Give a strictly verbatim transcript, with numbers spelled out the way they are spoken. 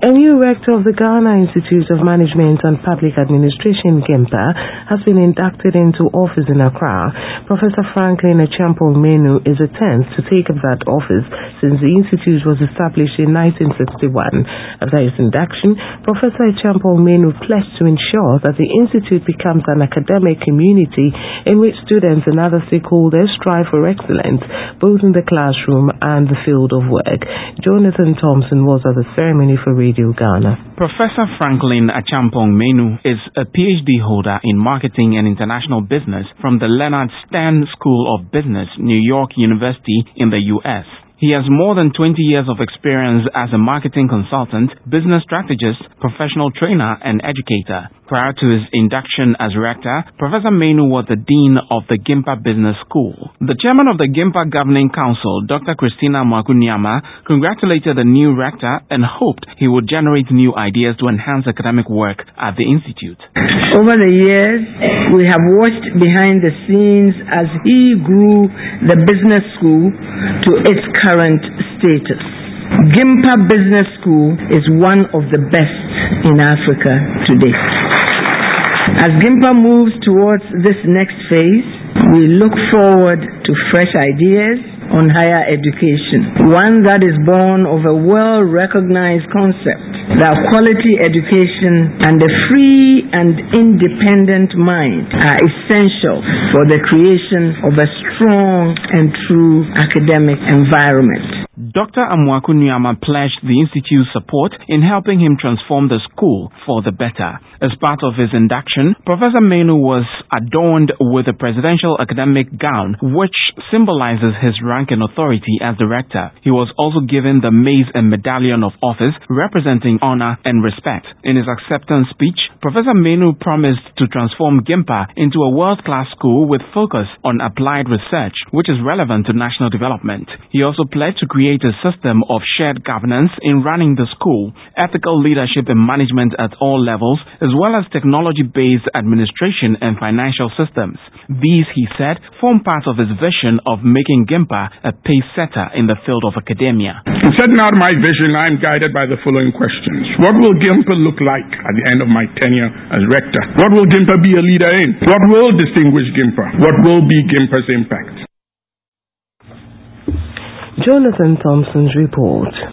A new rector of the Ghana Institute of Management and Public Administration, GIMPA, has been inducted into office in Accra. Professor Franklin Achampong Menu is the tenth to take up that office since the institute was established in nineteen sixty-one. After his induction, Professor Achampong Menu pledged to ensure that the institute becomes an academic community in which students and other stakeholders strive for excellence, both in the classroom and the field of work. Jonathan Thompson was at the ceremony for Radio Ghana. Professor Franklin Achampong Menu is a P H D holder in Marketing and International Business from the Leonard Stern School of Business, New York University in the U S He has more than twenty years of experience as a marketing consultant, business strategist, professional trainer, and educator. Prior to his induction as rector, Professor Menu was the dean of the GIMPA Business School. The chairman of the GIMPA Governing Council, Doctor Christina Mwaku-Nyama, congratulated the new rector and hoped he would generate new ideas to enhance academic work at the institute. Over the years, we have watched behind the scenes as he grew the business school to its current status. GIMPA Business School is one of the best in Africa today. As GIMPA moves towards this next phase, we look forward to fresh ideas on higher education, one that is born of a well-recognized concept that quality education and a free and independent mind are essential for the creation of a strong and true academic environment. Doctor Mwaku-Nyama pledged the institute's support in helping him transform the school for the better. As part of his induction, Professor Menu was adorned with a presidential academic gown, which symbolizes his rank and authority as the rector. He was also given the Mace and Medallion of Office, representing honor and respect. In his acceptance speech, Professor Menu promised to transform GIMPA into a world-class school with focus on applied research, which is relevant to national development. He also pledged to create a system of shared governance in running the school, ethical leadership and management at all levels, as well as technology-based administration and financial systems. These, he said, form part of his vision of making GIMPA a pace-setter in the field of academia. In setting out my vision, I am guided by the following questions. What will GIMPA look like at the end of my tenure as rector? What will GIMPA be a leader in? What will distinguish GIMPA? What will be GIMPA's impact? Jonathan Thompson's report.